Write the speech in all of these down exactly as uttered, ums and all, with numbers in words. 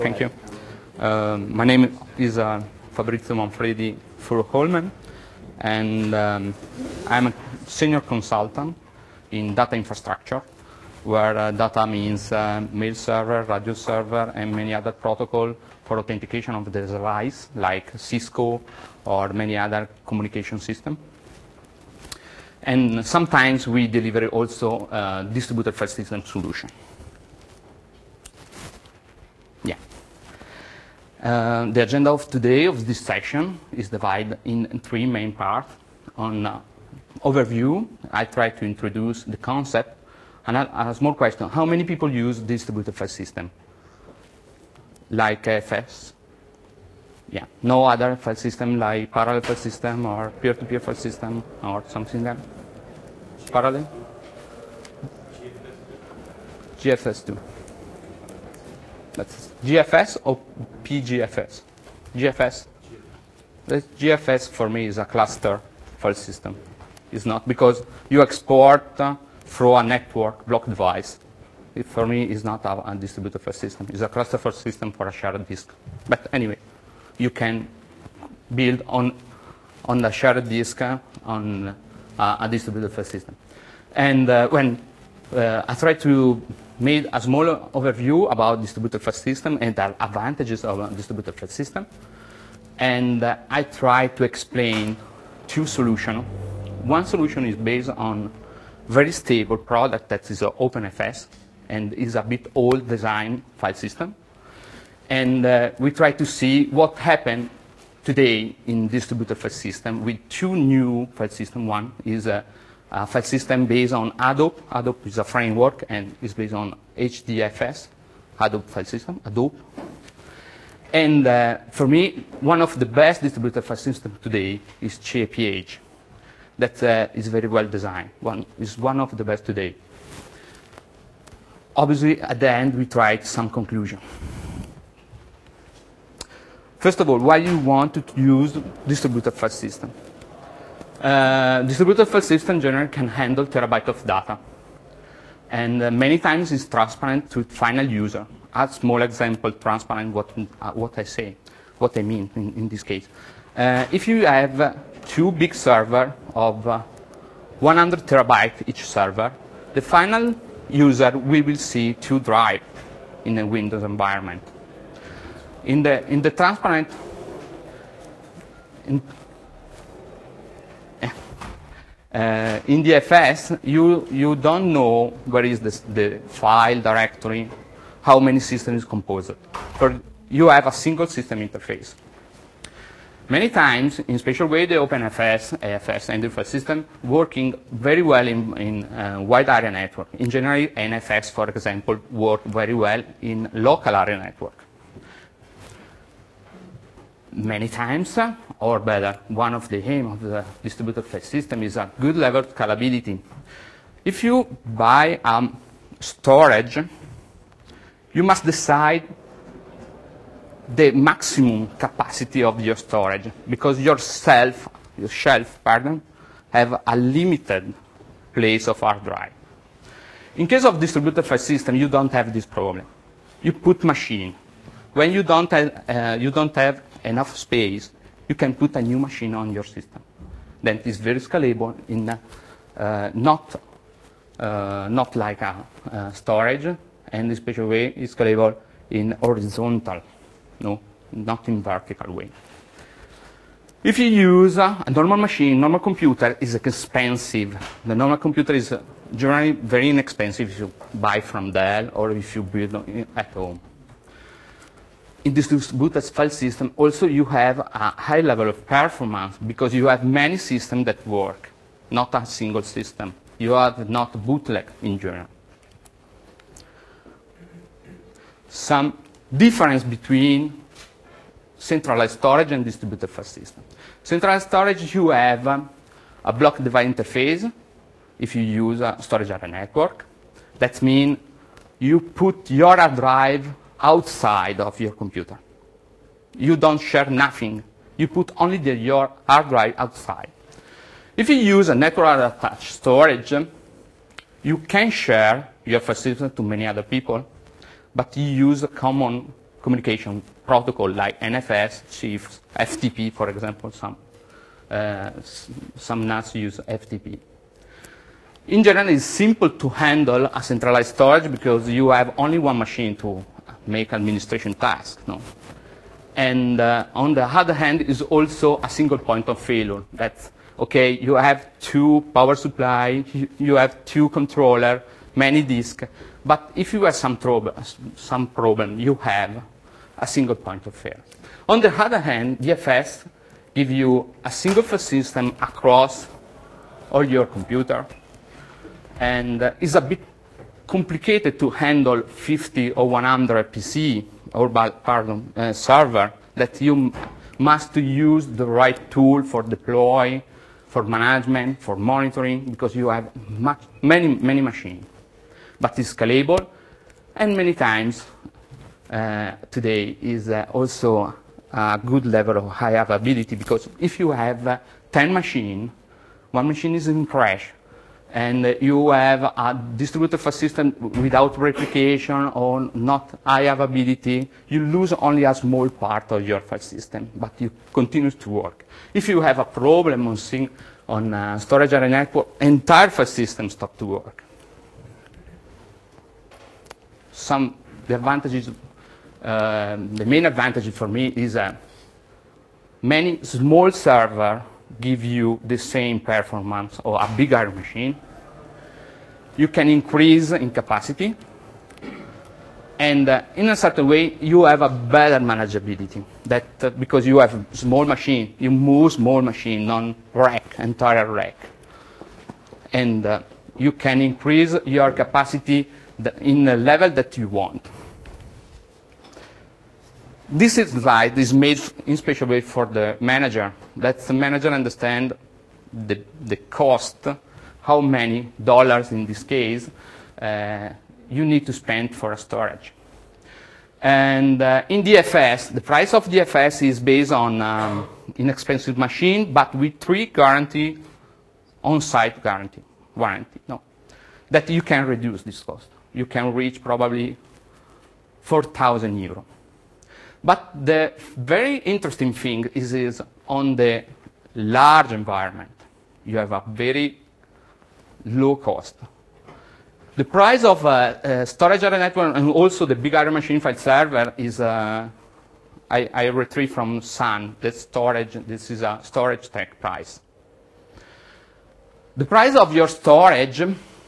Thank you. Um, my name is uh, Fabrizio Manfredi Furu-Holmen, and um, I'm a senior consultant in data infrastructure, where uh, data means uh, mail server, radio server, and many other protocols for authentication of the device, like Cisco or many other communication systems. And sometimes we deliver also uh, distributed file system solution. Yeah. Uh, the agenda of today of this session is divided in three main parts. On uh, overview, I try to introduce the concept, and a, a small question: how many people use distributed file system? Like A F S? Yeah. No other file system like parallel file system or peer-to-peer file system or something like that? Parallel? G F S two. That's G F S or P G F S? G F S. The G F S for me is a cluster file system. It's not, because you export uh, through a network block device. It, for me, is not a, a distributed file system. It's a cluster file system for a shared disk. But anyway, you can build on on the shared disk uh, on uh, a distributed file system. And uh, when uh, I try to make a small overview about distributed file system and the advantages of a distributed file system, and uh, I try to explain two solutions. One solution is based on very stable product that is uh, OpenFS and is a bit old design file system. And uh, we try to see what happened today in distributed file system with two new file systems. One is a, a file system based on Hadoop. Hadoop is a framework and is based on H D F S, Hadoop file system, Hadoop. And uh, for me, one of the best distributed file systems today is J P H. That uh, is very well designed. One is one of the best today. Obviously, at the end, we tried some conclusion. First of all, why you want to use distributed file system? Uh, distributed file system generally can handle terabyte of data, and uh, many times it's transparent to final user. A small example, transparent what uh, what I say, what I mean in, in this case. Uh, if you have uh, two big server of uh, one hundred terabyte each server, the final user we will see two drive in a Windows environment. In the in the transparent in, uh, in the F S, you you don't know where is this, the file directory, how many systems is composed. For you have a single system interface. Many times, in special way, the OpenFS, A F S, and the file system working very well in, in uh, wide area network. In general, N F S, for example, work very well in local area network. Many times, uh, or better, one of the aim of the distributed file system is a good level of scalability. If you buy um, storage, you must decide the maximum capacity of your storage, because your shelf, your shelf, pardon, have a limited place of hard drive. In case of distributed file system, you don't have this problem. You put machine. When you don't have, uh, you don't have enough space, you can put a new machine on your system. Then it is very scalable in uh, uh, not uh, not like a uh, storage, and in special way is scalable in horizontal. No, not in vertical way. If you use uh, a normal machine, normal computer is expensive. The normal computer is uh, generally very inexpensive if you buy from Dell or if you build at home. In this distributed file system, also you have a high level of performance because you have many systems that work, not a single system. You have not bootleg in general. Some difference between centralized storage and distributed file system. Centralized storage, you have um, a block device interface if you use a storage area network. That means you put your hard drive outside of your computer. You don't share nothing. You put only the, your hard drive outside. If you use a network attached storage, you can share your file system to many other people, but you use a common communication protocol like N F S, CIFS, F T P, for example. Some, uh, some N A S use F T P. In general, it's simple to handle a centralized storage because you have only one machine to make administration tasks. No? And uh, on the other hand, is also a single point of failure. That's, okay, you have two power supply, you, you have two controller, many disks, but if you have some, some problem, you have a single point of failure. On the other hand, D F S gives you a single file system across all your computer, and uh, it's a bit complicated to handle fifty or one hundred P C or pardon uh, server that you must use the right tool for deploy, for management, for monitoring, because you have much, many many machines. But it's scalable, and many times uh, today is uh, also a good level of high availability, because if you have uh, ten machines, one machine is in crash, and uh, you have a distributed file system without replication or not high availability, you lose only a small part of your file system, but you continue to work. If you have a problem on, on uh, storage area network, entire file system stops to work. Some the advantages, uh, the main advantage for me is that uh, many small servers give you the same performance or a bigger machine. You can increase in capacity, and uh, in a certain way you have a better manageability. That uh, because you have small machine, you move small machine on rack, entire rack, and uh, you can increase your capacity in the level that you want. This slide is made in special way for the manager. That the manager understand the, the cost, how many dollars in this case uh, you need to spend for a storage. And uh, in D F S, the price of D F S is based on um, inexpensive machine, but with three guarantee, on-site guarantee, warranty, no, that you can reduce this cost. You can reach probably four thousand euro. But the very interesting thing is, is on the large environment, you have a very low cost. The price of uh, uh, storage area network and also the big area machine file server is, uh, I, I retrieve from Sun, the storage, this is a storage tech price. The price of your storage,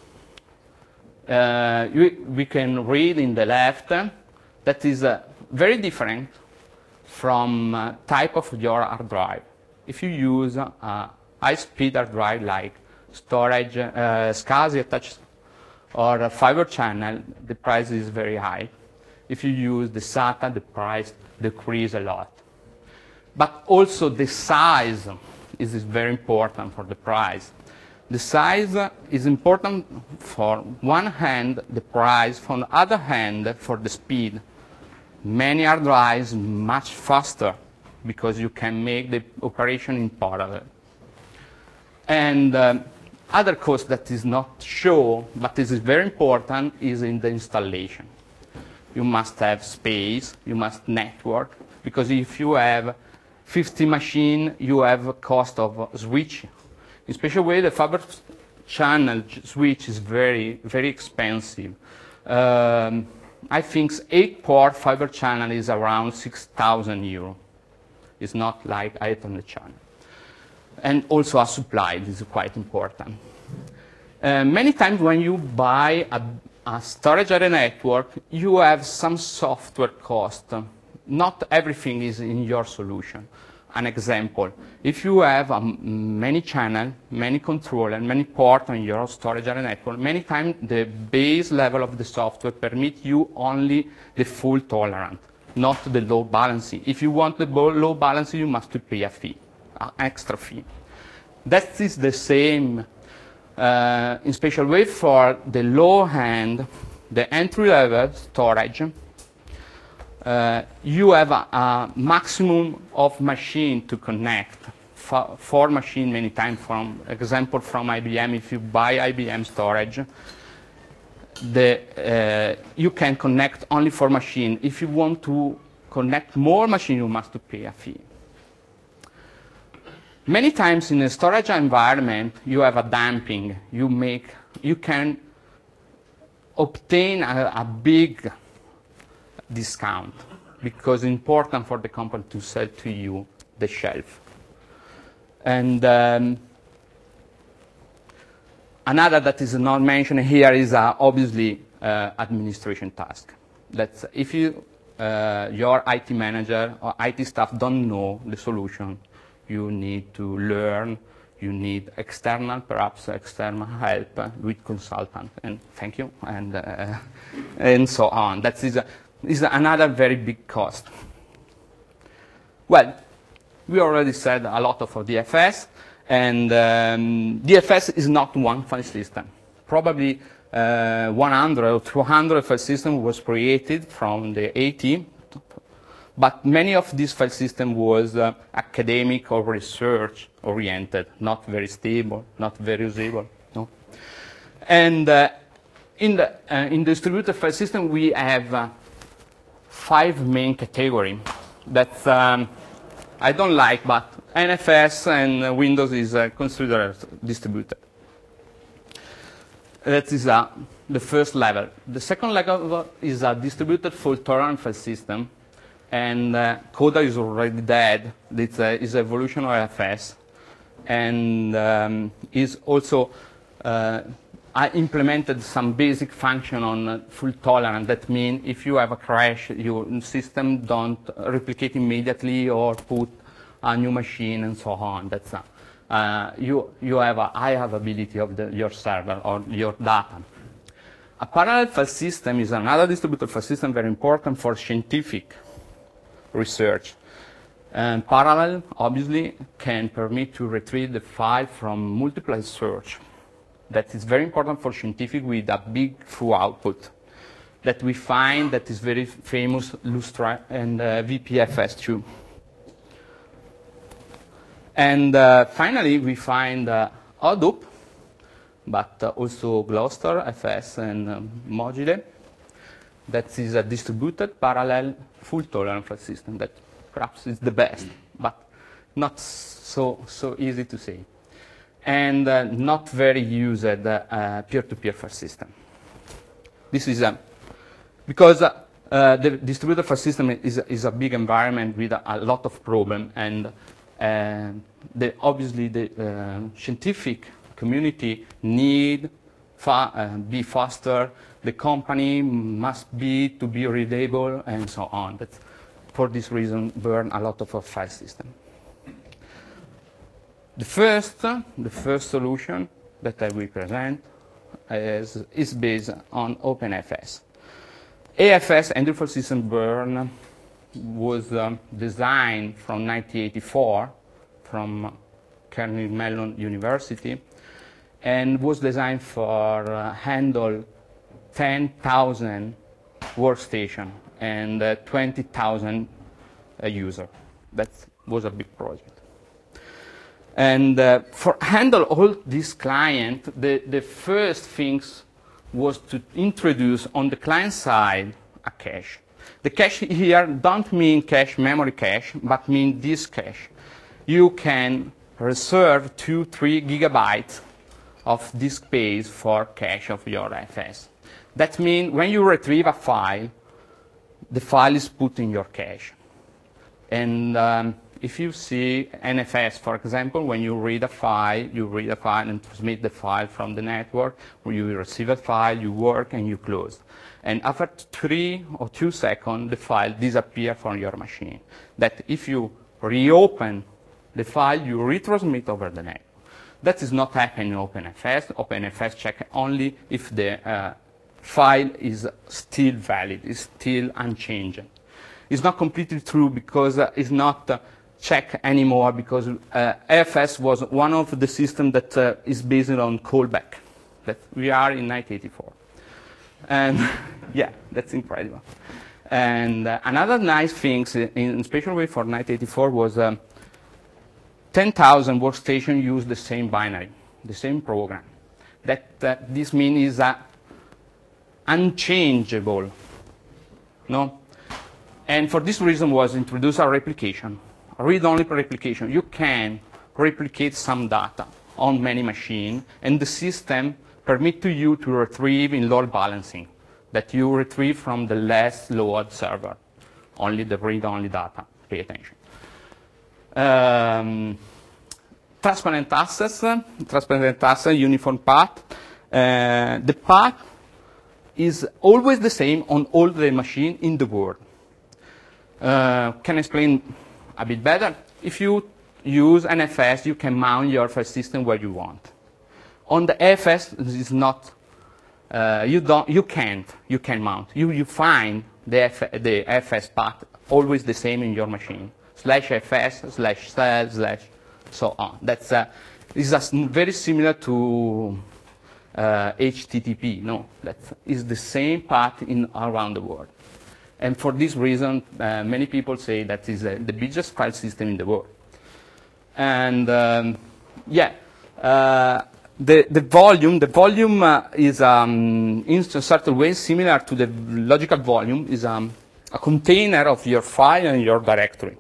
uh, you, we can read in the left, uh, that is uh, very different from uh, type of your hard drive. If you use a uh, high-speed hard drive like storage, uh, SCSI attached or a fiber channel, the price is very high. If you use the SATA, the price decreases a lot. But also the size is, is very important for the price. The size is important for one hand, the price, for the other hand, for the speed. Many hard drives much faster because you can make the operation in parallel. And um, other cost that is not shown, but is very important, is in the installation. You must have space, you must network, because if you have fifty machines, you have a cost of switch. In special way, the fiber channel switch is very, very expensive. Um, I think eight port fiber channel is around six thousand euro. It's not like Ethernet channel. And also a supply, this is quite important. Uh, many times when you buy a, a storage area network, you have some software cost. Not everything is in your solution. An example, if you have um, many channels, many controllers, many ports on your storage area network, many times the base level of the software permits you only the full tolerance, not the load balancing. If you want the load balancing, you must pay a fee, an extra fee. That is the same uh, in special way for the low end, the entry level storage. Uh, you have a, a maximum of machine to connect, for, four machines many times. From example from I B M, if you buy I B M storage, the, uh, you can connect only four machines. If you want to connect more machines, you must pay a fee. Many times in a storage environment, you have a dumping. You make, you can obtain a, a big discount because it's important for the company to sell to you the shelf. And um, another that is not mentioned here is uh, obviously uh, administration task. That's if you, uh, your I T manager or I T staff don't know the solution, you need to learn, you need external, perhaps external help uh, with consultant, and thank you, and, uh, and so on. That is, a, is another very big cost. Well, we already said a lot of D F S, and um, D F S is not one file system. Probably uh, one hundred or two hundred file system was created from the A T, but many of these file system was uh, academic or research oriented, not very stable, not very usable. No? And uh, in the uh, in distributed file system, we have uh, five main categories that um, I don't like, but N F S and uh, Windows is uh, considered distributed. That is uh, the first level. The second level is a distributed fault-tolerant file system, and uh, Coda is already dead. It's uh, is evolution of N F S, and um, is also uh, I implemented some basic function on uh, fault tolerant. That means if you have a crash, your system don't replicate immediately or put a new machine and so on. That's uh, uh, you you have a high availability of the, your server or your data. A parallel file system is another distributed file system very important for scientific research. And parallel, obviously, can permit to retrieve the file from multiple search. That is very important for scientific with a big through output that we find that is very famous Lustra and uh, V P F S two. And uh, finally, we find uh, Hadoop, but uh, also Gloucester F S and um, Mogile. That is a distributed parallel fault-tolerant file system that perhaps is the best, but not so, so easy to say. And uh, not very used uh, peer-to-peer file system. This is a, because uh, uh, the distributed file system is, is a big environment with a, a lot of problems, and uh, the, obviously the uh, scientific community need fa uh, be faster. The company must be to be readable, and so on. But for this reason, burn a lot of our file system. The first, the first solution that I will present is, is based on OpenFS. A F S, Android File System Burn, was um, designed from nineteen eighty-four from Carnegie Mellon University, and was designed for uh, handle ten thousand workstation and uh, twenty thousand uh, users. That was a big project. And uh, for handle all these clients, the, the first things was to introduce on the client side a cache. The cache here don't mean cache, memory cache, but mean this cache. You can reserve two, three gigabytes of disk space for cache of your F S. That means when you retrieve a file, the file is put in your cache. And um, if you see N F S, for example, when you read a file, you read a file and transmit the file from the network, when you receive a file, you work and you close. And after three or two seconds, the file disappears from your machine. That if you reopen the file, you retransmit over the network. That is not happening in OpenFS. OpenFS check only if the uh, file is still valid, is still unchanged. It's not completely true because uh, it's not uh, checked anymore, because uh, A F S was one of the systems that uh, is based on callback. That we are in nineteen eighty-four. And yeah, that's incredible. And uh, another nice thing, in special way for nineteen eighty-four, was um, ten thousand workstations use the same binary, the same program. That uh, this means is uh, unchangeable. No, And for this reason was introduced a replication, a read-only replication. You can replicate some data on many machines, and the system permit to you to retrieve in load balancing, that you retrieve from the less load server, only the read-only data. Pay attention. Um, transparent access, transparent access, uniform path. Uh, the path is always the same on all the machines in the world. Uh, can I explain a bit better? If you use N F S, you can mount your file system where you want. On the A F S, this is not. Uh, you don't. You can't. You can mount. You you find the F, the A F S path always the same in your machine. Slash F S slash cell slash so on. That's uh, this is a, very similar to uh, H T T P. No, that is the same path in around the world. And for this reason, uh, many people say that is uh, the biggest file system in the world. And um, yeah, uh, the the volume the volume uh, is um, in a certain way similar to the logical volume. Is um, a container of your file and your directory.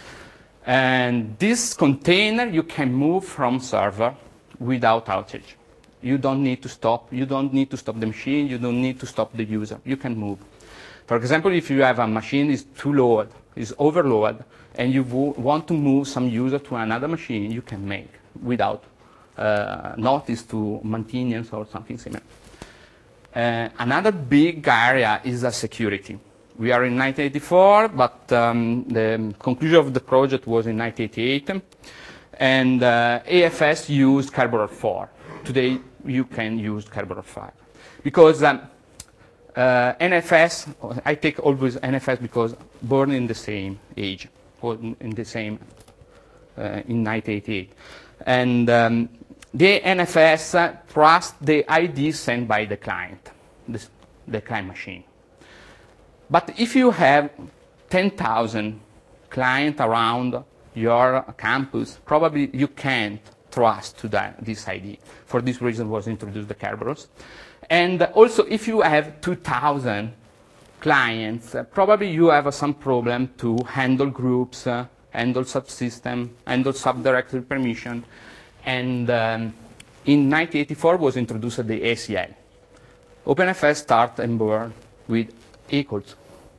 And this container you can move from server without outage. You don't need to stop. You don't need to stop the machine. You don't need to stop the user. You can move. For example, if you have a machine is too load, is overloaded, and you want to move some user to another machine, you can make without uh, notice to maintenance or something similar. Uh, another big area is the security. We are in nineteen eighty-four, but um, the conclusion of the project was in nineteen eighty-eight, and uh, A F S used Kerberos four. Today, you can use Kerberos five. Because um, Uh, N F S, I take always N F S because born in the same age, born in the same, uh, in nineteen eighty-eight. And um, the N F S uh, trusts the I D sent by the client, this, the client machine. But if you have ten thousand clients around your campus, probably you can't trust to that, this I D. For this reason was introduced the Kerberos. And also, if you have two thousand clients, uh, probably you have uh, some problem to handle groups, uh, handle subsystem, handle subdirectory permission. And um, in nineteen eighty-four was introduced the A C L. OpenFS start and born with equals.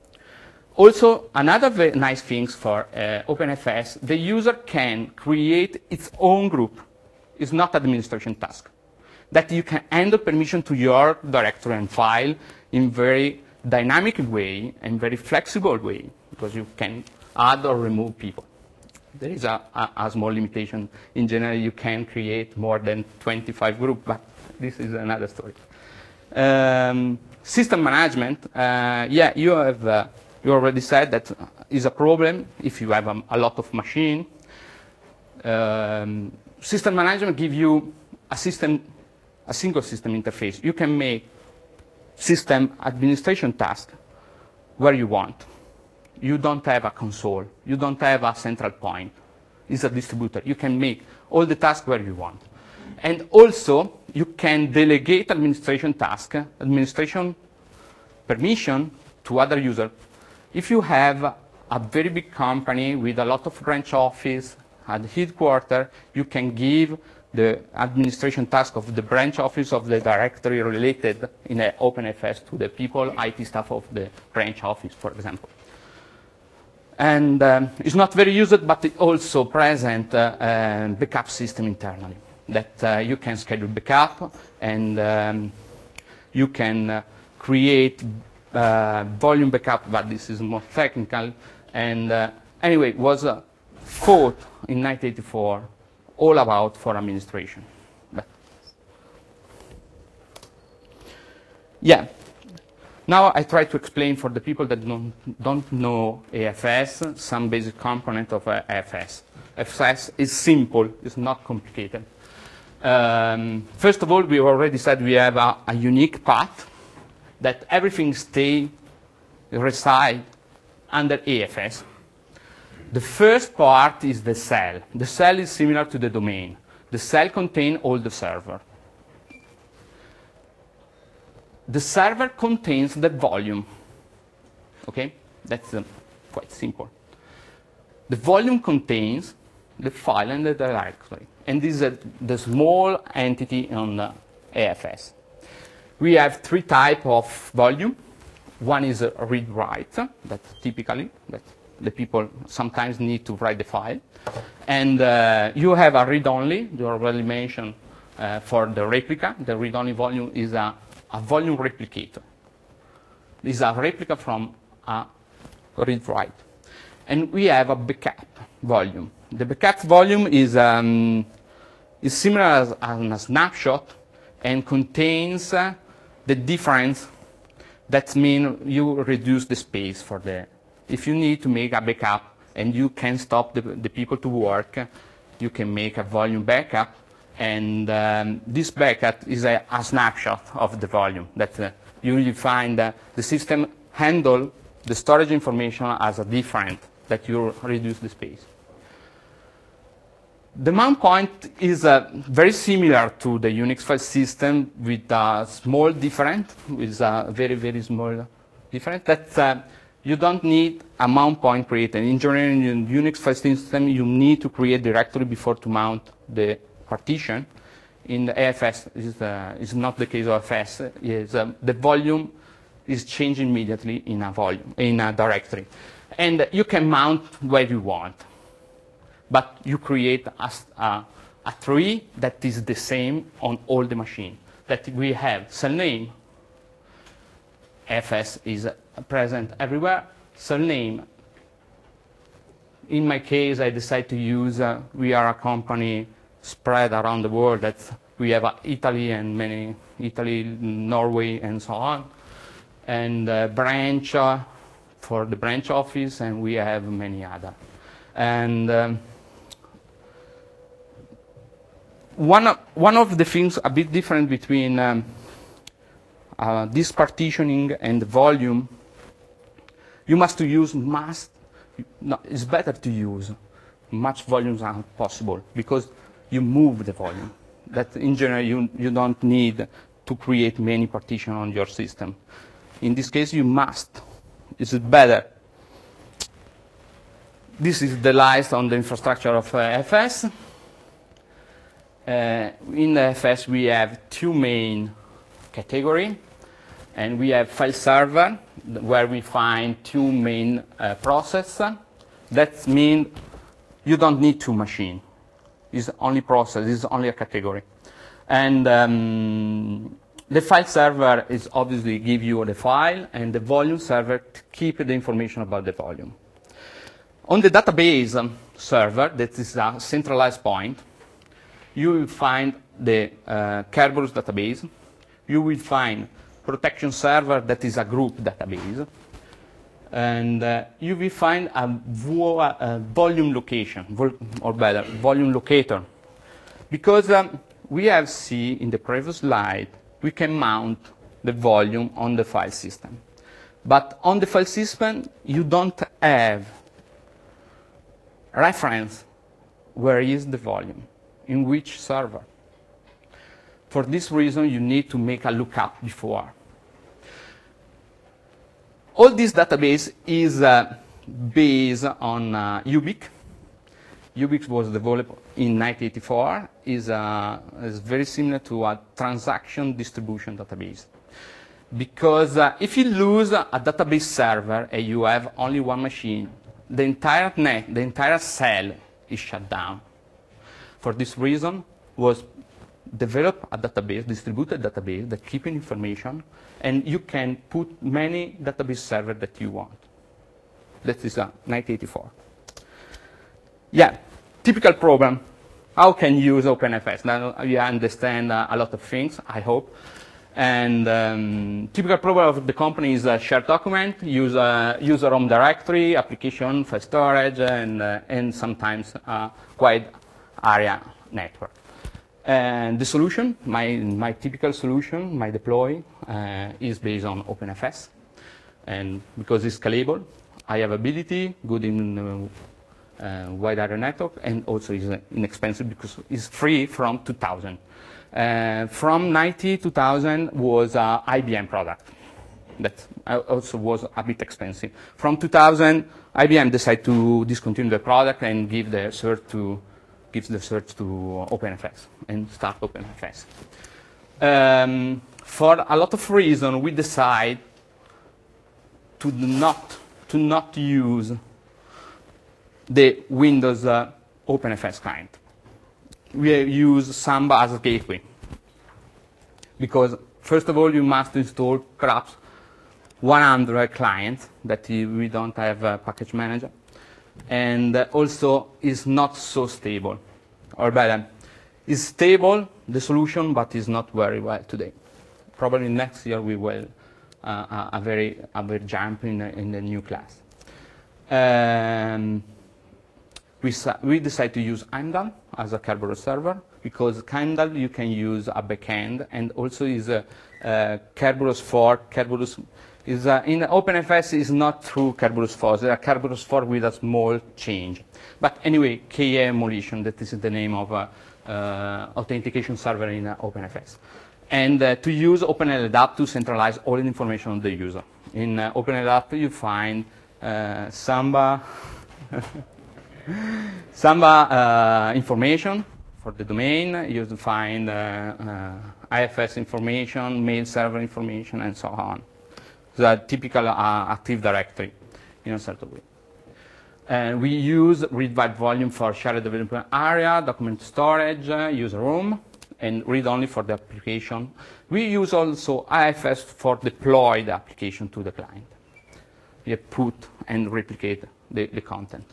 Also, another very nice thing for uh, OpenFS, the user can create its own group. It's not administration task. That you can handle permission to your directory and file in very dynamic way and very flexible way, because you can add or remove people. There is a, a, a small limitation. In general, you can create more than twenty-five groups, but this is another story. Um, system management, uh, yeah, you have uh, you already said that is a problem if you have um, a lot of machine. Um, system management gives you a system. A single system interface. You can make system administration task where you want. You don't have a console. You don't have a central point. It's a distributor. You can make all the tasks where you want. And also, you can delegate administration task, administration permission to other users. If you have a very big company with a lot of branch office at the headquarters, you can give the administration task of the branch office of the directory related in an OpenFS to the people, I T staff of the branch office, for example. And um, it's not very used, but it also present uh, a backup system internally that uh, you can schedule backup and um, you can uh, create uh, volume backup, but this is more technical. And uh, anyway, it was uh, thought in nineteen eighty-four all about for administration. But yeah, now I try to explain for the people that don't, don't know A F S some basic component of uh, A F S. A F S is simple, it's not complicated. Um, first of all, we already said we have a, a unique path that everything stay, reside under A F S. The first part is the cell. The cell is similar to the domain. The cell contains all the server. The server contains the volume. Okay, that's the quite simple. The volume contains the file and the directory. And this is a, the small entity on the A F S. We have three types of volume. One is a read-write, that typically that the people sometimes need to write the file. And uh, you have a read-only. You already mentioned uh, for the replica. The read-only volume is a, a volume replicator. This is a replica from a read-write. And we have a backup volume. The backup volume is, um, is similar as, as a snapshot and contains uh, the difference. That means you reduce the space for the, if you need to make a backup and you can stop the, the people to work, you can make a volume backup. And um, this backup is a, a snapshot of the volume that uh, you will find uh, the system handle the storage information as a different, that you reduce the space. The mount point is uh, very similar to the Unix file system with a small difference, with a very, very small difference. That uh, you don't need a mount point created. In general, in Unix file system, you need to create directory before to mount the partition. In the A F S, is uh, is not the case of A F S. Is um, the volume is changed immediately in a volume in a directory, and you can mount where you want. But you create a, a, a tree that is the same on all the machines. That we have cell name, A F S is present everywhere. Cell name, in my case, I decided to use, uh, we are a company spread around the world. That we have uh, Italy and many, Italy, Norway, and so on. And uh, branch uh, for the branch office, and we have many other. And um, One of, one of the things a bit different between um, uh, this partitioning and the volume, you must to use must, no, it's better to use much volumes as possible because you move the volume. That in general you, you don't need to create many partitions on your system. In this case you must, it's better. This is the list on the infrastructure of uh, A F S. Uh, in the A F S, we have two main categories, and we have file server, where we find two main uh, processes. That means you don't need two machines. It's only process, it's only a category. And um, the file server is obviously give you the file, and the volume server to keep the information about the volume. On the database um, server, that is a centralized point, you will find the uh, Kerberos database. You will find protection server that is a group database. And uh, you will find a, vo a volume location, vol or better, volume locator. Because um, we have seen in the previous slide, we can mount the volume on the file system. But on the file system, you don't have reference where is the volume. In which server. For this reason, you need to make a lookup before. All this database is uh, based on uh, Ubiq. Ubiq was developed in nineteen eighty-four. Is uh, is very similar to a transaction distribution database. Because uh, if you lose a database server and you have only one machine, the entire net, the entire cell is shut down. For this reason, was develop a database, distributed database that keeps information, and you can put many database servers that you want. That is uh, nineteen eighty-four. Yeah, typical problem. How can you use OpenFS? Now you understand uh, a lot of things, I hope. And um, typical problem of the company is a shared document, use a user home directory, application, file storage, and, uh, and sometimes uh, wide area network. And the solution, my, my typical solution, my deploy, uh, is based on OpenFS. And because it's scalable, high availability, good in uh, uh, wide area network, and also is uh, inexpensive because it's free from two thousand. Uh, from ninety to two thousand was an I B M product. That also was a bit expensive. From two thousand, I B M decided to discontinue the product and give the cert to give the cert to OpenFS and start OpenFS. Um, for a lot of reasons, we decide to not to not use the Windows uh, OpenFS client. We use Samba as a gateway because, first of all, you must install perhaps one hundred clients that we don't have a package manager, and uh, also is not so stable, or better, is stable the solution, but is not very well today. Probably next year we will uh, a, a very a very jump in the, in the new class. Um, we we decided to use Heimdall as a Kerberos server because Heimdall you can use a backend and also is a, a Kerberos fork. Kerberos is a, in OpenFS is not through Kerberos fork. It's a Kerberos fork with a small change. But anyway, K A emulation, that is the name of a uh, authentication server in uh, OpenFS. And uh, to use OpenLDAP to centralize all the information on the user. In uh, OpenLDAP you find uh, Samba, Samba uh, information for the domain. You find uh, uh, I F S information, mail server information, and so on. The typical uh, Active Directory in a certain way. And we use read-write volume for shared development area, document storage, uh, user room, and read-only for the application. We use also I F S for deploy the application to the client. We put and replicate the, the content.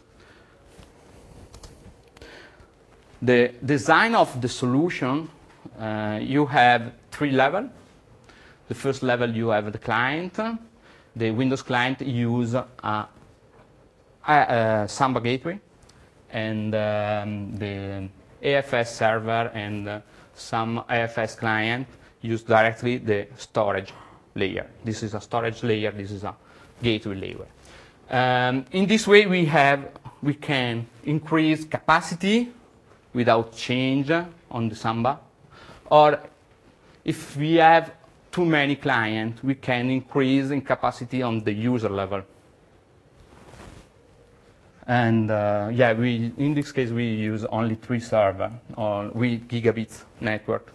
The design of the solution, uh, you have three levels. The first level you have the client. The Windows client use a, a, a Samba gateway, and um, the A F S server and uh, some A F S client use directly the storage layer. This is a storage layer. This is a gateway layer. Um, in this way, we have we can increase capacity without change on the Samba, or if we have too many clients, we can increase in capacity on the user level. And uh, yeah, we in this case we use only three servers or we gigabits network.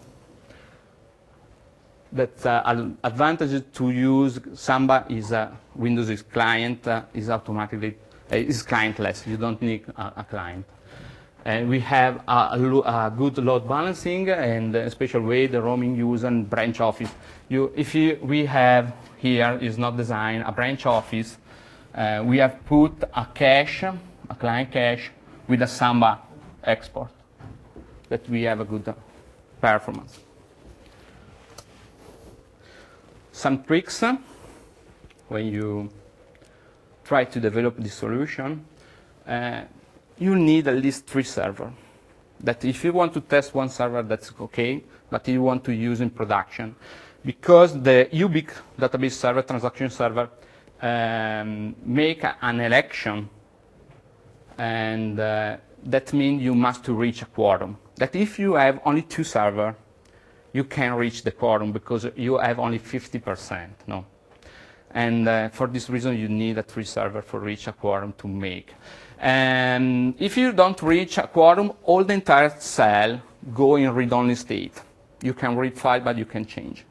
That's uh, an advantage to use Samba is uh, Windows client uh, is automatically uh, is clientless. You don't need a, a client. And we have a, a, a good load balancing and a special way the roaming use and branch office. You, if you, we have here is not designed a branch office, uh, we have put a cache, a client cache with a Samba export that we have a good uh, performance. Some tricks uh, when you try to develop this solution. Uh, you need at least three servers. That if you want to test one server, that's okay, but you want to use in production. Because the U B I C database server, transaction server, um, make a, an election, and uh, that means you must reach a quorum. That if you have only two servers, you can reach the quorum because you have only fifty percent, no? And uh, for this reason, you need a three server for reach a quorum to make. And if you don't reach a quorum, all the entire cell go in read-only state. You can read file, but you can change.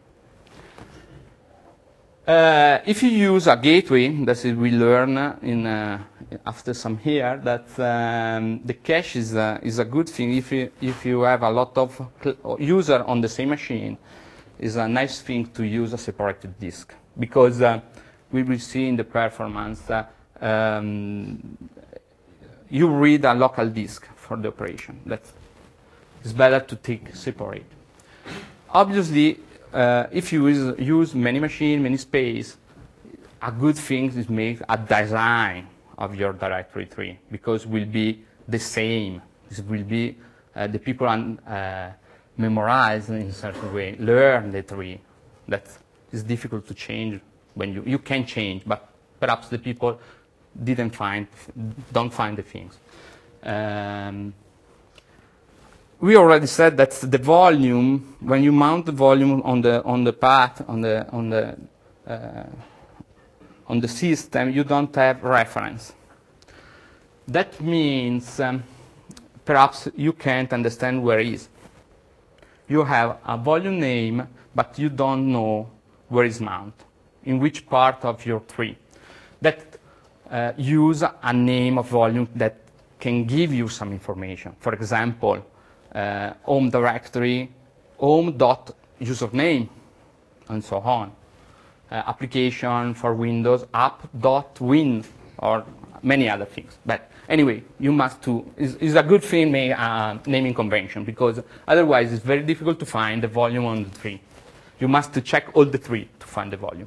Uh, if you use a gateway, that is we learn in, uh, after some here, that um, the cache is a, is a good thing if you, if you have a lot of user on the same machine. It's a nice thing to use a separated disk because uh, we will see in the performance uh, um, you read a local disk for the operation. That's it's better to take separate. Obviously, uh, if you use, use many machines, many space, a good thing is make a design of your directory tree because it will be the same. It will be uh, the people uh, memorize in a certain way, learn the tree. That is difficult to change when you you can change, but perhaps the people didn't find, don't find the things. Um, we already said that the volume, when you mount the volume on the on the path on the on the uh, on the system, you don't have reference. That means um, perhaps you can't understand where it is. You have a volume name, but you don't know where is mount, in which part of your tree. That uh, use a name of volume that can give you some information. For example, uh, home directory, home.username, and so on. Uh, application for Windows, app.win, or many other things. But anyway, you must do, is, is a good thing, uh, naming convention, because otherwise it's very difficult to find the volume on the tree. You must check all the tree to find the volume.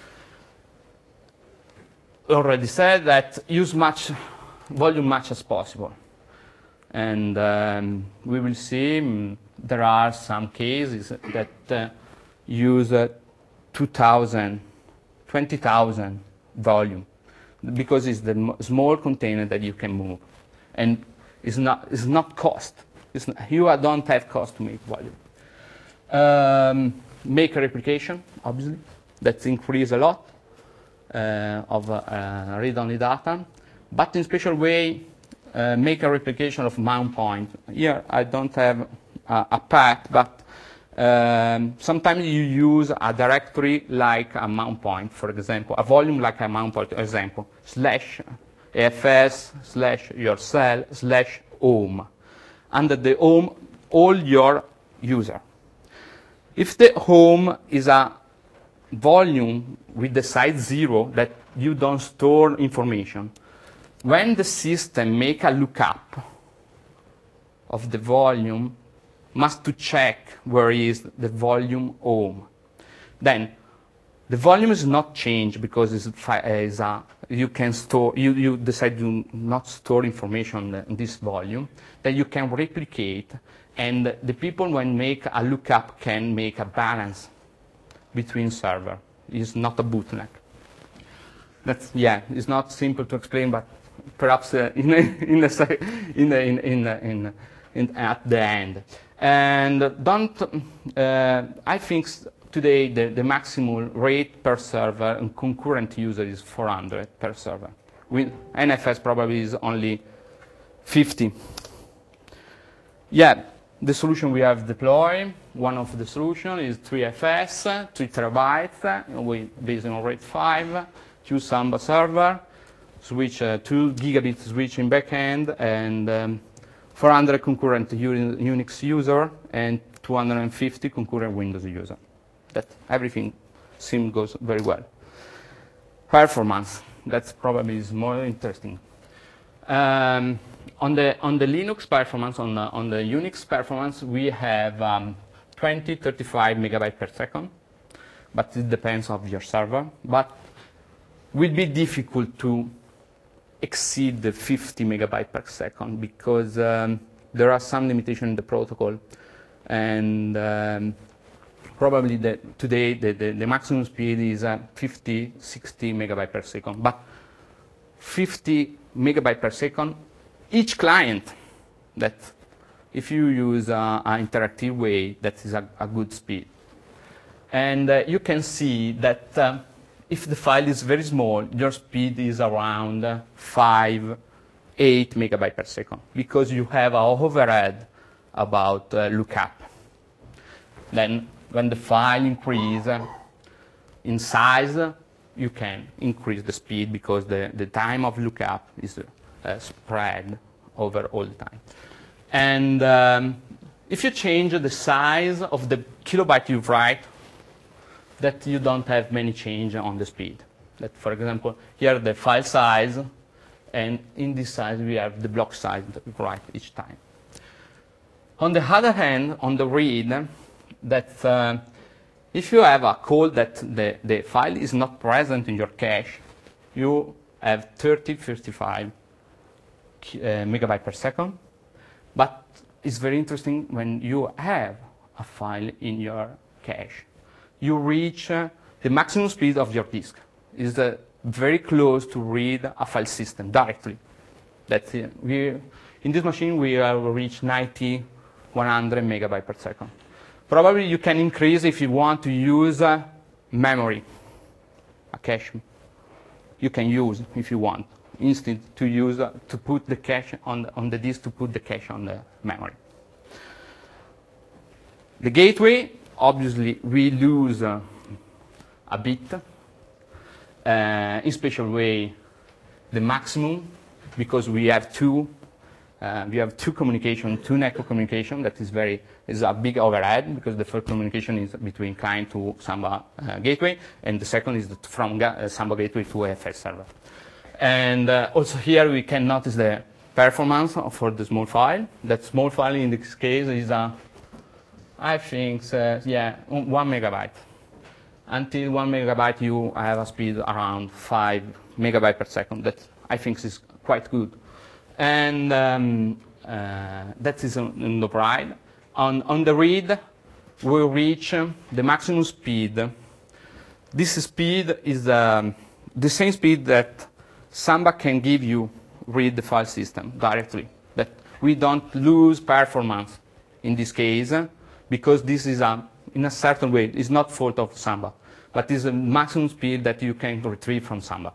Already said that use much volume much as possible. And um, we will see mm, there are some cases that uh, use uh, two thousand, twenty thousand volume, because it's the m small container that you can move. And it's not, it's not cost. It's not, you don't have cost to make volume. Um, make a replication, obviously. That's increase a lot uh, of uh, read-only data. But in special way, uh, make a replication of mount point. Here, I don't have uh, a path, but Um, sometimes you use a directory like a mount point, for example, a volume like a mount point, example, slash afs, slash your cell, slash home. Under the home, all your user. If the home is a volume with the size zero that you don't store information, when the system make a lookup of the volume, must to check where is the volume home. Then the volume is not changed because it's, it's a, you can store, you, you decide to not store information in this volume, that you can replicate, and the people when make a lookup can make a balance between server. It's not a bootleg. That's, yeah, it's not simple to explain, but perhaps uh, in, in, the, in, the, in, in, in, in, at the end. And don't, uh, I think today the, the maximum rate per server and concurrent user is four hundred per server. With N F S probably is only fifty. Yeah, the solution we have deployed, one of the solutions is three F S, three terabytes, we based on RAID five, two Samba server, switch, uh, two gigabit switch in backend, and um, four hundred concurrent Unix user and two hundred fifty concurrent Windows user. That everything seems goes very well. Performance, that's probably is more interesting. Um, on the on the Linux performance, on the, on the Unix performance, we have um, twenty, thirty-five megabytes per second, but it depends on your server. But will be difficult to exceed the fifty megabytes per second because um, there are some limitations in the protocol, and um, probably the, today the, the, the maximum speed is uh, fifty, sixty megabytes per second. But fifty megabytes per second, each client, that if you use uh, an interactive way, that is a, a good speed. And uh, you can see that uh, if the file is very small, your speed is around uh, five, eight megabytes per second, because you have an overhead about uh, lookup. Then when the file increases uh, in size, uh, you can increase the speed because the, the time of lookup is uh, spread over all the time. And um, if you change the size of the kilobyte you write, that you don't have many change on the speed. That, for example, here the file size, and in this size we have the block size that we write each time. On the other hand, on the read, that uh, if you have a call that the, the file is not present in your cache, you have thirty, thirty-five uh, megabytes per second. But it's very interesting when you have a file in your cache. You reach uh, the maximum speed of your disk. Is uh, very close to read a file system directly. That's it. We, in this machine, we have reached ninety, one hundred megabytes per second. Probably you can increase if you want to use uh, memory. a cache you can use if you want, instead to use uh, to put the cache on the, on the disk to put the cache on the memory. The gateway, obviously, we lose uh, a bit. Uh, in special way, the maximum, because we have two, uh, we have two communication, two network communication. That is very is a big overhead, because the first communication is between client to Samba uh, gateway, and the second is from ga uh, Samba gateway to A F S server. And uh, also here we can notice the performance for the small file. That small file in this case is a, I think, uh, yeah, one megabyte. Until one megabyte, you have a speed around five megabyte per second. That I think is quite good. And um, uh, that is on the write. On, on the read, we reach um, the maximum speed. This speed is um, the same speed that Samba can give you read the file system directly. That we don't lose performance in this case, because this is a, in a certain way, it's not fault of Samba, but it's a maximum speed that you can retrieve from Samba.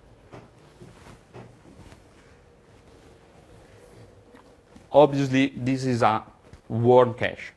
Obviously, this is a warm cache.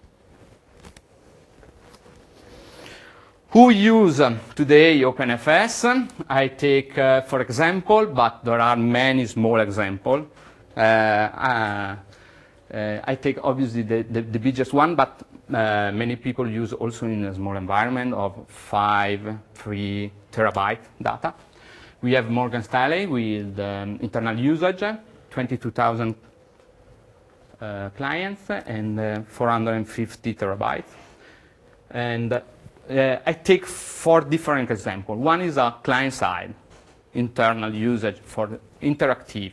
Who use um, today OpenFS? I take, uh, for example, but there are many small examples. Uh, uh, uh, I take obviously the, the, the biggest one, but uh, many people use also in a small environment of five, three terabyte data. We have Morgan Stanley with um, internal usage, twenty-two thousand uh, clients, and uh, four hundred fifty terabytes. And uh, Uh, I take four different examples. One is a client-side internal usage for interactive.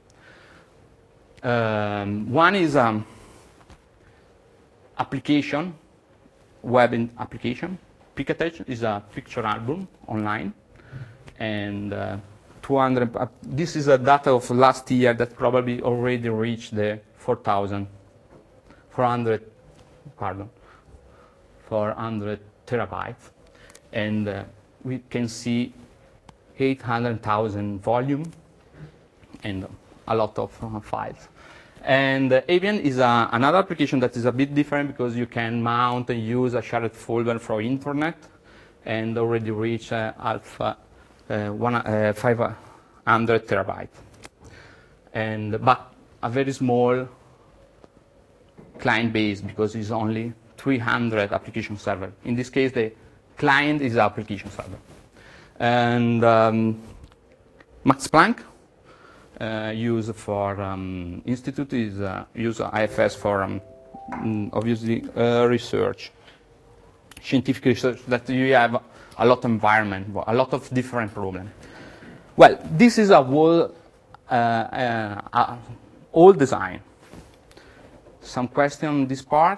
Um, one is um, application, web application. Picketage is a picture album online, and uh, two hundred. Uh, this is a data of last year that probably already reached the four thousand, four hundred, pardon, four hundred. Terabytes, and uh, we can see eight hundred thousand volume and a lot of uh, files. And uh, Avian is uh, another application that is a bit different, because you can mount and use a shared folder for internet, and already reach uh, alpha uh, one, uh, five hundred terabytes. And but a very small client base, because it's only three hundred application server. In this case, the client is the application server. And um, Max Planck uh, use for um, institute is uh, use I F S for um, obviously uh, research, scientific research, that you have a lot of environment, a lot of different problems. Well, this is a whole uh, uh, uh, old design. Some question on this part?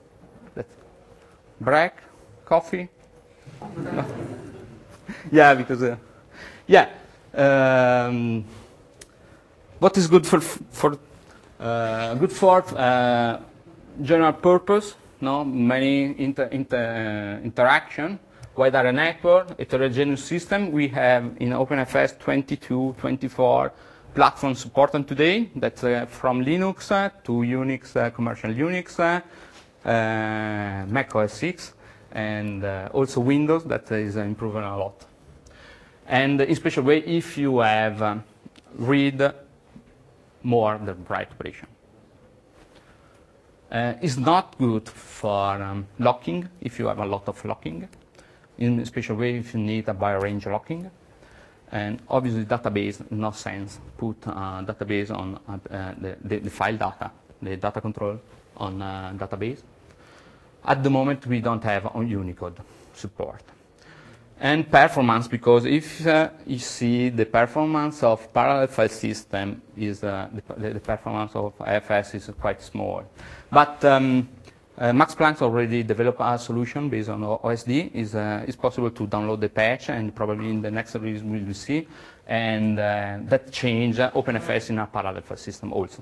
Break, coffee? No. Yeah, because uh, yeah. Um, what is good for for uh, good for uh, general purpose? No, many inter, inter, uh, interaction. Wide area network, heterogeneous system. We have in OpenFS twenty-two, twenty-four platforms supported today. That's uh, from Linux uh, to Unix, uh, commercial Unix. Uh, Uh, Mac O S six, and uh, also Windows, that is uh, improving a lot. And in special way, if you have um, read more than write operation. Uh, it's not good for um, locking, if you have a lot of locking. In a special way, if you need a bi-range locking. And obviously, database, no sense put a database on uh, the, the, the file data, the data control on uh, database. At the moment, we don't have on Unicode support. And performance, because if uh, you see the performance of parallel file system is uh, the, the performance of I F S is quite small. But um, uh, Max Planck already developed a solution based on O S D. Is uh, it's possible to download the patch, and probably in the next release we will see. And uh, that change uh, OpenFS in a parallel file system also.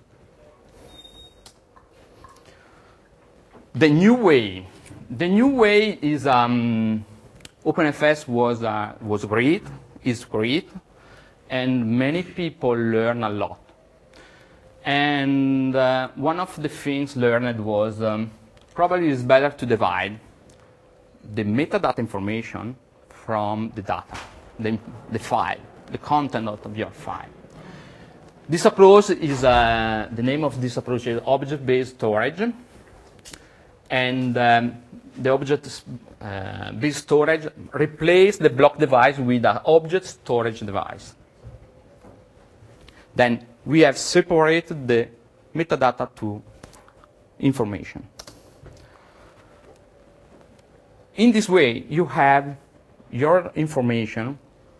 The new way. The new way is um, OpenFS was, uh, was great, is great, and many people learn a lot. And uh, one of the things learned was um, probably it's better to divide the metadata information from the data, the, the file, the content of your file. This approach is, uh, the name of this approach is object-based storage. And um, the object-based uh, storage replaces the block device with an object storage device. Then we have separated the metadata to information. In this way, you have your information,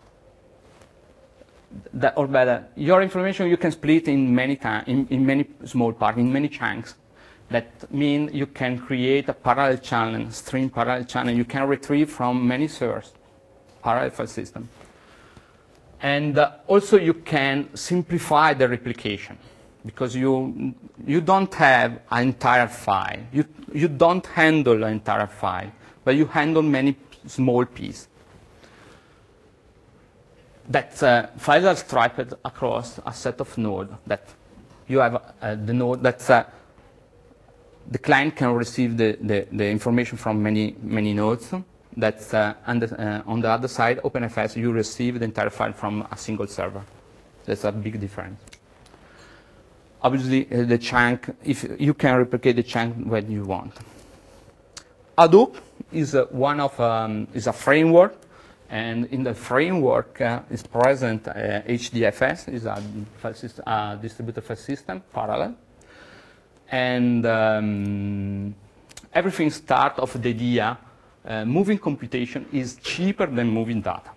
that, or better, your information you can split in many, in, in many small parts, in many chunks. That means you can create a parallel channel, stream parallel channel. You can retrieve from many sources, parallel file system. And uh, also you can simplify the replication because you, you don't have an entire file. You, you don't handle an entire file, but you handle many small pieces. That uh, files are striped across a set of nodes that you have uh, the node that's uh, the client can receive the, the, the information from many, many nodes. That's uh, on, the, uh, on the other side, OpenFS, you receive the entire file from a single server. That's a big difference. Obviously, uh, the chunk, if you can replicate the chunk when you want. Hadoop is uh, one of um, is a framework, and in the framework uh, is present uh, H D F S, is a file system, uh, distributed file system, parallel. And um, everything starts off the idea uh, moving computation is cheaper than moving data.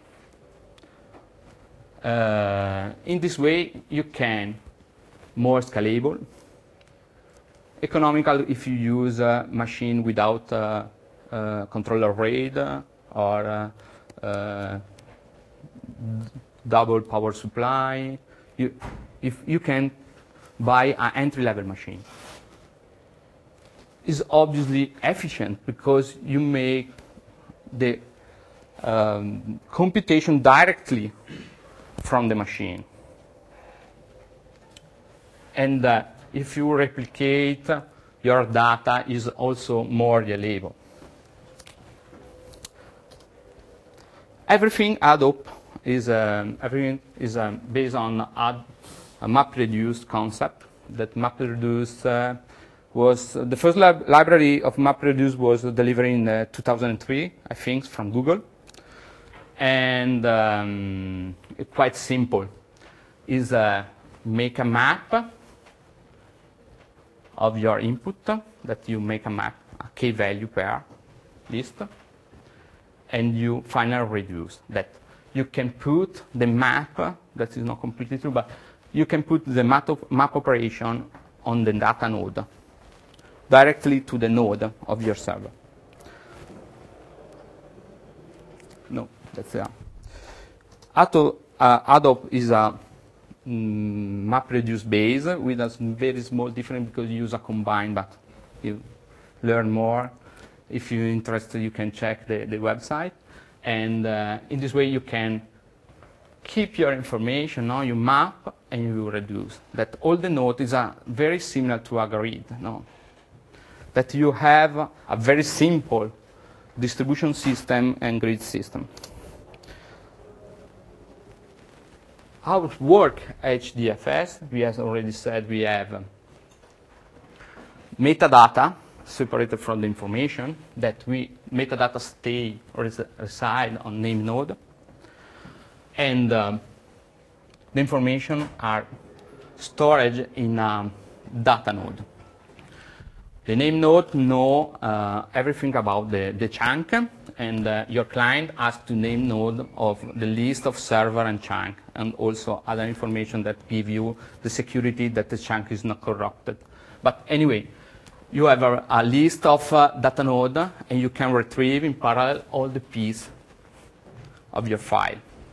Uh, in this way, you can more scalable, economical if you use a machine without uh, uh, controller RAID uh, or uh, uh, double power supply. You, if you can buy an entry-level machine. Is obviously efficient because you make the um, computation directly from the machine. And uh, if you replicate, uh, your data is also more reliable. Everything Hadoop is um, everything is um, based on a, a MapReduce concept. That MapReduce uh, was uh, the first lib library of MapReduce was delivered in uh, two thousand three, I think, from Google, and um, it's quite simple. Is uh, make a map of your input that you make a map, a k value pair list, and you finally reduce that. You can put the map, that is not completely true, but you can put the map, op map operation on the data node, directly to the node of your server. No, that's it. Hadoop uh, is a mm, MapReduce base with a very small difference because you use a combine, but you learn more. If you're interested, you can check the, the website. And uh, in this way, you can keep your information, no? You map and you reduce. That all the nodes is uh, very similar to a grid. No? That you have a very simple distribution system and grid system. How it works H D F S? We have already said we have um, metadata separated from the information, that we metadata stay or res reside on name node, and um, the information are stored in a data node. The name node know uh, everything about the, the chunk, and uh, your client asks the name node of the list of server and chunk, and also other information that give you the security that the chunk is not corrupted. But anyway, you have a, a list of uh, data node, and you can retrieve in parallel all the pieces of your file.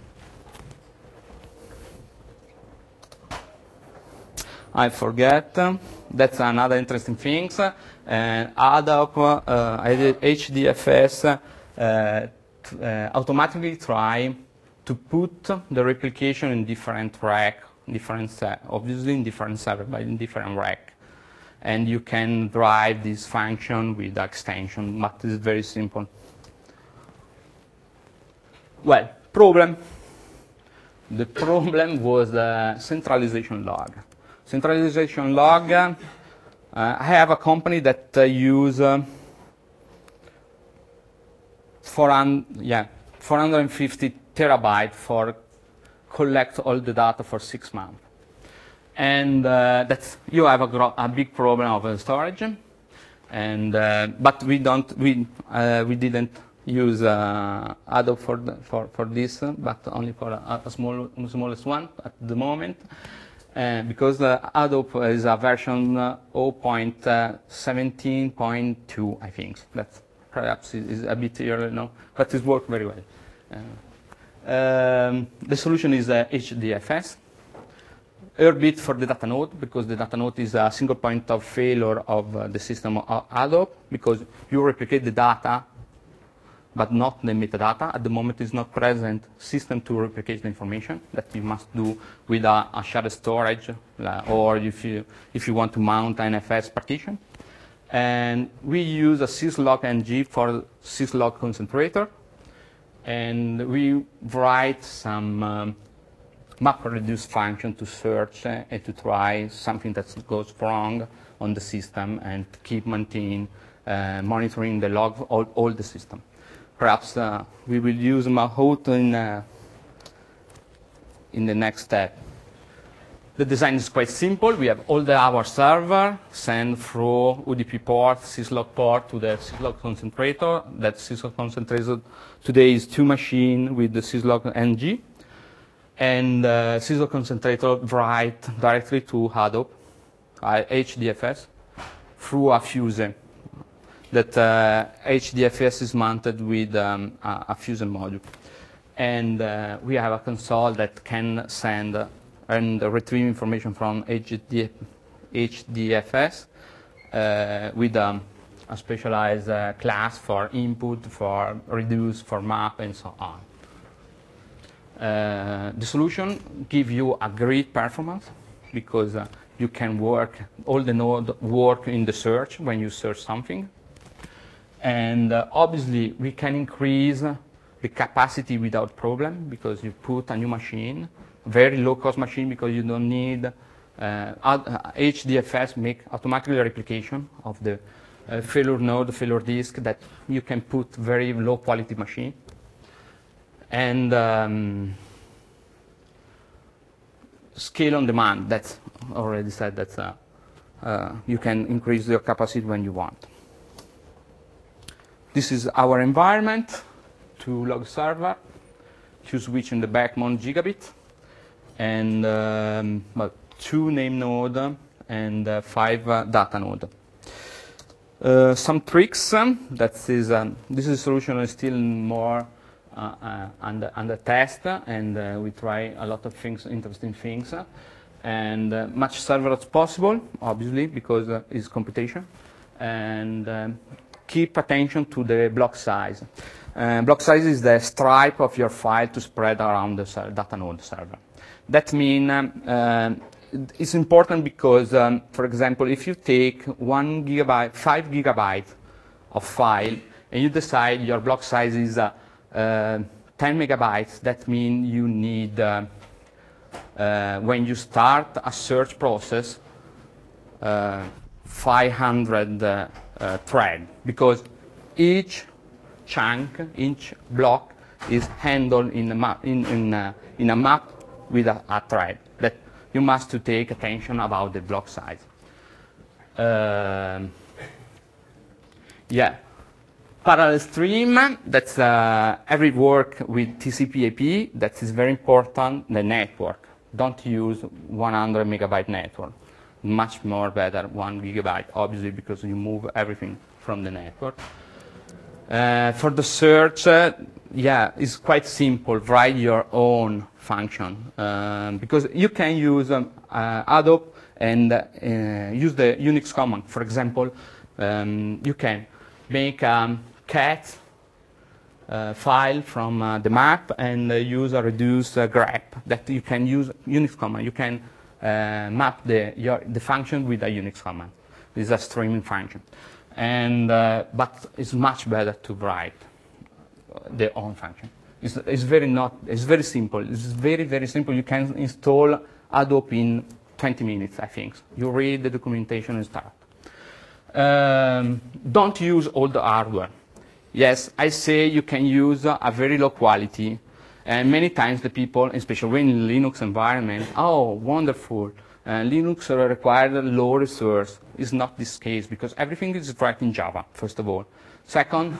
I forget. Um, that's another interesting thing. And Hadoop, uh, H D F S uh, uh, automatically try to put the replication in different rack, different obviously in different server, but in different rack. And you can drive this function with the extension, but it's very simple. Well, problem. The problem was the centralization log. Centralization log, uh, I have a company that uh, use uh, four hundred, yeah, four hundred fifty terabyte for collect all the data for six months. And uh, that's, you have a, gro a big problem of uh, storage. And, uh, but we don't, we, uh, we didn't use uh, Adobe for, the, for, for this, uh, but only for a, a small, smallest one at the moment. Uh, because uh, Adobe is a version uh, zero point seventeen point two, I think. That perhaps is a bit early now, but it works very well. Uh, um, the solution is uh, H D F S. Airbit for the data node, because the data node is a single point of failure of uh, the system of Adobe, because you replicate the data, but not the metadata. At the moment, it's not present system to replicate the information that you must do with a, a shared storage, uh, or if you, if you want to mount an N F S partition. And we use a syslog N G for syslog concentrator, and we write some um, map reduce function to search uh, and to try something that goes wrong on the system and keep maintaining, uh, monitoring the log of all, all the system. Perhaps uh, we will use Mahout in, uh, in the next step. The design is quite simple. We have all the our server send through U D P port, syslog port to the syslog concentrator. That syslog concentrator today is two machines with the syslog N G. And uh, syslog concentrator write directly to Hadoop, uh, H D F S, through a Fusion. That uh, H D F S is mounted with um, a, a Fusion module. And uh, we have a console that can send uh, and retrieve information from H D F S uh, with um, a specialized uh, class for input, for reduce, for map, and so on. Uh, the solution gives you a great performance because uh, you can work, all the node work in the search when you search something. And uh, obviously, we can increase the capacity without problem because you put a new machine, very low-cost machine because you don't need uh, H D F S make automatically replication of the uh, failure node, failure disk that you can put very low-quality machine. And um, scale on demand, that's already said that uh, uh, you can increase your capacity when you want. This is our environment, two log server, two switch in the backbone gigabit, and um, well, two name node and uh, five uh, data node. Uh, some tricks, um, that is, um, this is a solution is still more Uh, uh, under, under test, and uh, we try a lot of things, interesting things, uh, and uh, much server as possible, obviously, because uh, it's computation, and um, keep attention to the block size. Uh, block size is the stripe of your file to spread around the data node server. That means um, uh, it's important because, um, for example, if you take one gigabyte, five gigabytes of file, and you decide your block size is uh, Uh, ten megabytes, that means you need, uh, uh, when you start a search process, uh, five hundred uh, uh, thread, because each chunk, each block is handled in a map, in, in, uh, in a map with a, a thread. That you must to take attention about the block size. Uh, yeah. Parallel stream, that's uh, every work with T C P I P, that is very important, the network. Don't use one hundred megabyte network. Much more better, one gigabyte, obviously, because you move everything from the network. Uh, for the search, uh, yeah, it's quite simple. Write your own function. Um, because you can use um, uh, Adobe and uh, use the Unix command. For example, um, you can make um, cat uh, file from uh, the map and uh, use a reduce uh, grep that you can use Unix command. You can uh, map the, your, the function with a Unix command. This is a streaming function. And, uh, but it's much better to write their own function. It's, it's, very not, it's very simple. It's very, very simple. You can install Hadoop in twenty minutes, I think. You read the documentation and start. Um, don't use all the hardware. Yes, I say you can use uh, a very low quality. And many times the people, especially in Linux environment, oh, wonderful. Uh, Linux required low resource. It's not this case because everything is written in Java, first of all. Second,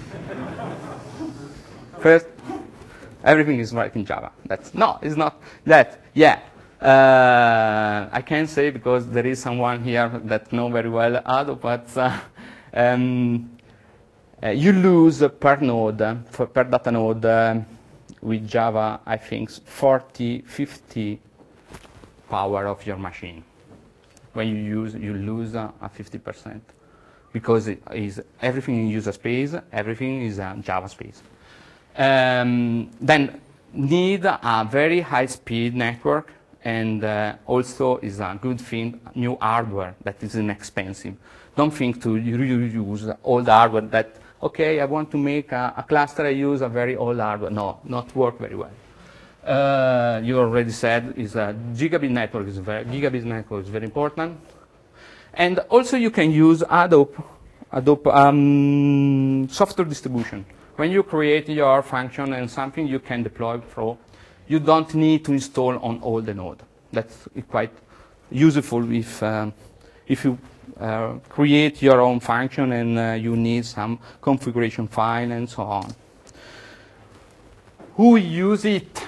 first, everything is written in Java. That's no, it's not that. Yeah, uh, I can say because there is someone here that know very well Hadoop, but uh, um, uh, you lose per node, uh, for, per data node uh, with Java, I think forty, fifty power of your machine. When you use, you lose uh, a fifty percent because it is everything in user space, everything is uh, Java space. Um, then need a very high-speed network, and uh, also is a good thing, new hardware that is inexpensive. Don't think to reuse old hardware that, okay, I want to make a, a cluster, I use a very old hardware. No, not work very well. Uh, you already said is a gigabit network is very gigabit network is very important, and also you can use Hadoop, Hadoop um, software distribution. When you create your function and something you can deploy through, you don't need to install on all the node. That's quite useful if um, if you uh, create your own function and uh, you need some configuration file and so on. Who use it?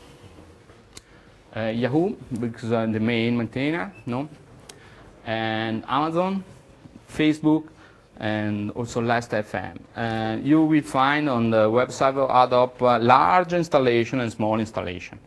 Uh, Yahoo, because I'm the main maintainer, no? And Amazon, Facebook, and also Last F M. Uh, you will find on the website of Hadoop uh, large installation and small installation.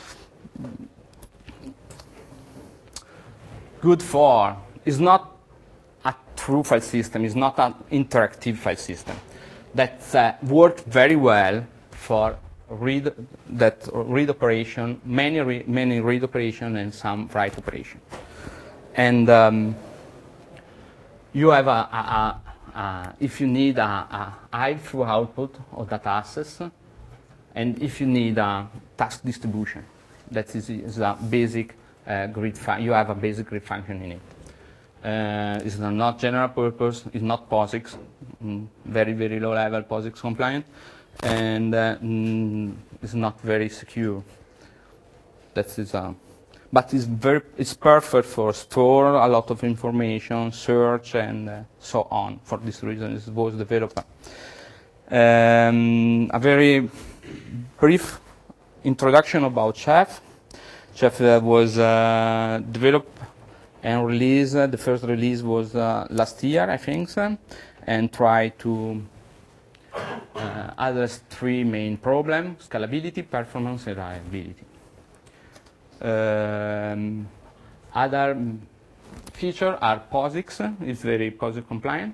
Good for is not a true file system, it's not an interactive file system. That uh, works very well for read that read operation, many re many read operation and some write operation. And um, you have a, a, a, a if you need a, a high through output of data access, and if you need a task distribution, that is, is a basic uh, grid function. You have a basic grid function in it. Uh, it's not general purpose. It's not POSIX. Mm, very very low level POSIX compliant. And uh, mm, it's not very secure. That is, uh, but it's very, it's perfect for store a lot of information, search, and uh, so on. For this reason, it was developed. Um, a very brief introduction about Chef. Chef uh, was uh, developed and released. Uh, the first release was uh, last year, I think, so, and tried to Uh, address three main problems: scalability, performance, and reliability. Um, other features are POSIX, it's very POSIX compliant,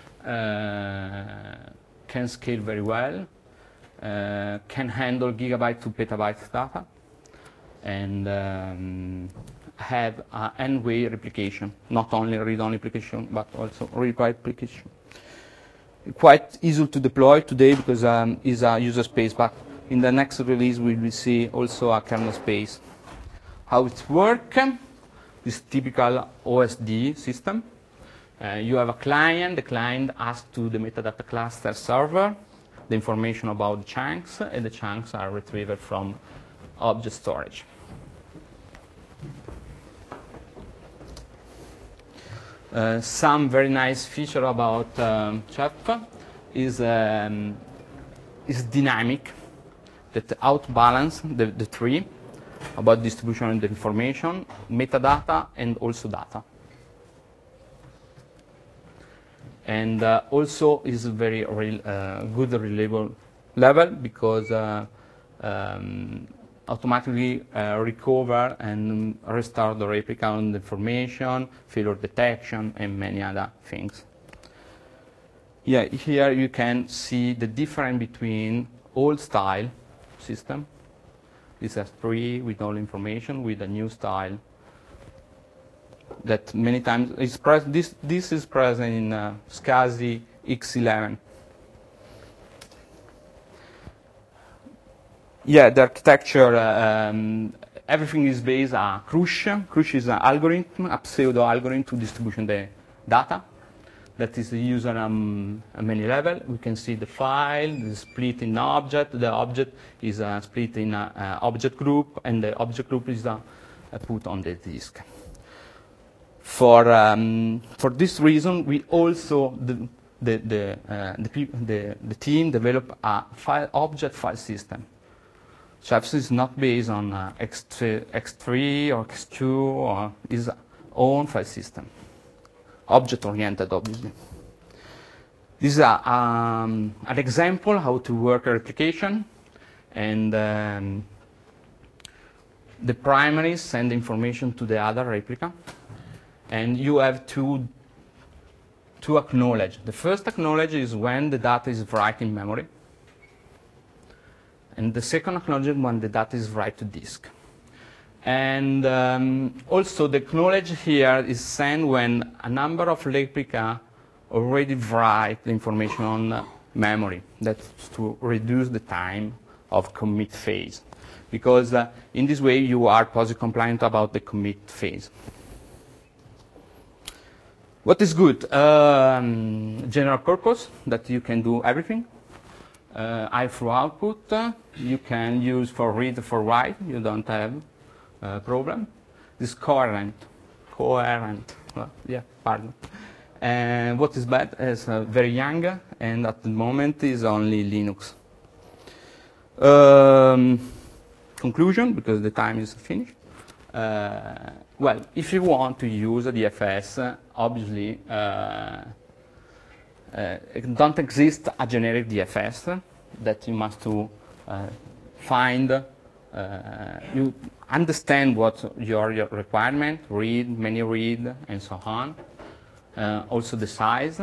uh, can scale very well, uh, can handle gigabyte to petabyte data, and um, have an n-way replication, not only read-only replication, but also read-write replication. Quite easy to deploy today because um, it's a user space, but in the next release we will see also a kernel space. How it works? This typical O S D system. Uh, you have a client. The client asks to the metadata cluster server the information about the chunks, and the chunks are retrieved from object storage. Uh, some very nice feature about um, Chef is um, is dynamic, that outbalance the, the tree about distribution of the information, metadata, and also data. And uh, also is very real, uh, good reliable level because uh, um, automatically uh, recover and restore the replica on the information, failure detection, and many other things. yeah, here you can see the difference between old style system. This has three with all information, with a new style that many times is present. This this is present in uh, SCSI X eleven. Yeah, the architecture. Uh, um, everything is based on Crush. Crush is an algorithm, a pseudo algorithm to distribution the data. That is used on um, a many level. We can see the file, the split in object. The object is uh, split in an object group, and the object group is uh, put on the disk. For um, for this reason, we also the the the, uh, the, the the team developed a file object file system. So this is not based on uh, X three or X two, or is own file system. Object-oriented, obviously. This is a, um, an example how to work a replication, and um, the primaries send information to the other replica, and you have to to acknowledge. The first acknowledge is when the data is write in memory, and the second acknowledge when the data is write to disk. And um, also the acknowledge here is sent when a number of replica already write the information on uh, memory. That's to reduce the time of commit phase. Because uh, in this way you are POSIX compliant about the commit phase. What is good? Um, general purpose, that you can do everything. Uh, I through output, uh, you can use for read, for write, you don't have Uh, problem. This coherent, coherent, well, yeah, pardon. And what is bad is uh, very young, and at the moment is only Linux. Um, conclusion, because the time is finished. Uh, well, if you want to use a D F S, uh, obviously uh, uh, it don't exist a generic D F S that you must to uh, find. Uh, you understand what your, your requirement, read, many read, and so on. Uh, also the size,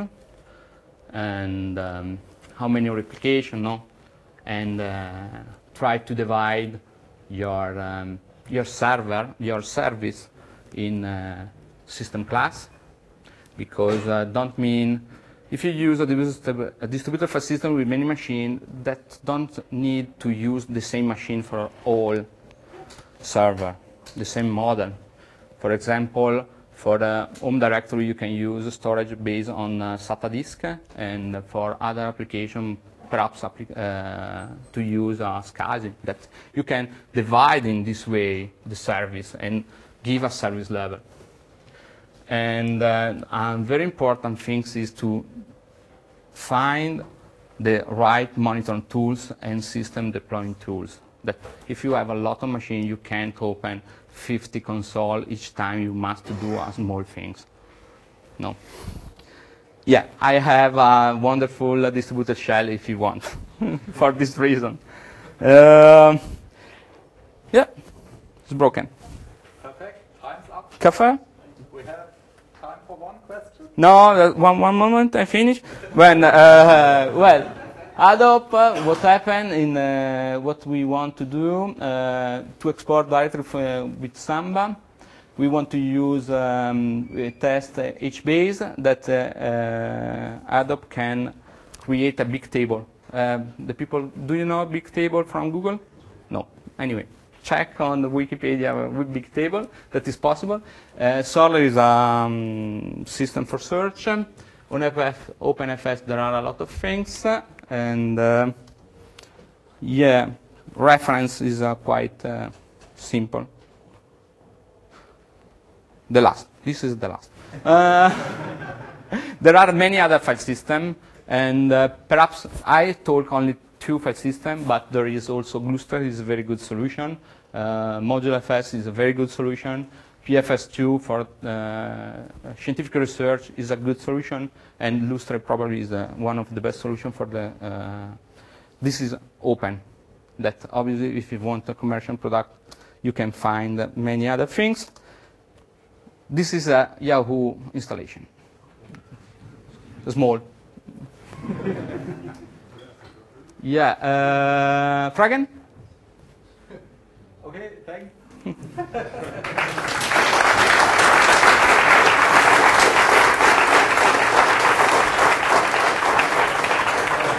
and um, how many replication, no? And uh, try to divide your, um, your server, your service in uh, system class, because uh, don't mean, if you use a distributed, a distributed file system with many machines, that don't need to use the same machine for all server, the same model. For example, for the home directory, you can use storage based on uh, SATA disk, and for other application, perhaps appli uh, to use uh, SCSI. That you can divide in this way the service and give a service level. And uh, a very important thing is to find the right monitoring tools and system deploying tools. That if you have a lot of machines, you can't open fifty console each time. You must do a small things. No. Yeah, I have a wonderful uh, distributed shell if you want, for this reason. Uh, yeah, it's broken. Perfect. Time's up. Cafe? We have time for one question. No, one, one moment, I finish. When, uh, well, Adobe, uh, what happened in uh, what we want to do, uh, to export directly for, with Samba. We want to use um, a test uh, HBase that uh, uh, Adobe can create a big table. Uh, the people, do you know big table from Google? No. Anyway, check on the Wikipedia with big table. That is possible. Uh, Solr is a um, system for search. On OpenFS, there are a lot of things, and uh, yeah, reference is uh, quite uh, simple. The last. This is the last. Uh, there are many other file systems, and uh, perhaps I talk only two file systems, but there is also Gluster is a very good solution. Uh, ModuleFS is a very good solution. P F S two for uh, scientific research is a good solution, and Lustre probably is uh, one of the best solutions for the. Uh, this is open. That obviously, if you want a commercial product, you can find many other things. This is a Yahoo installation. Small. Yeah, uh, Fragen? Okay, thanks.